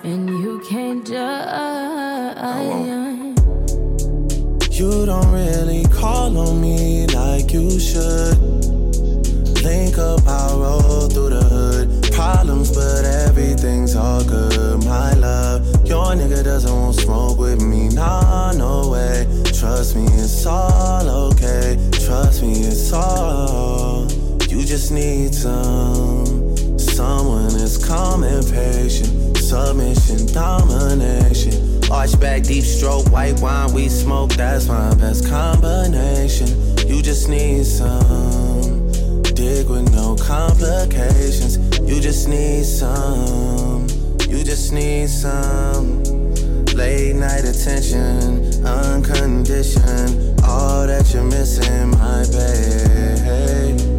and you can't judge. You don't really call on me like you should. Link up, I'll roll through the hood. Problems, but everything's all good, my love. Your nigga doesn't want smoke with me, nah, no way. Trust me, it's all okay. Trust me, it's all. You just need someone that's calm and patient. Submission, domination. Arch back, deep stroke, white wine, we smoke. That's my best combination. You just need some dick with no complications. You just need some. You just need some late night attention, unconditioned. All that you're missing, my babe.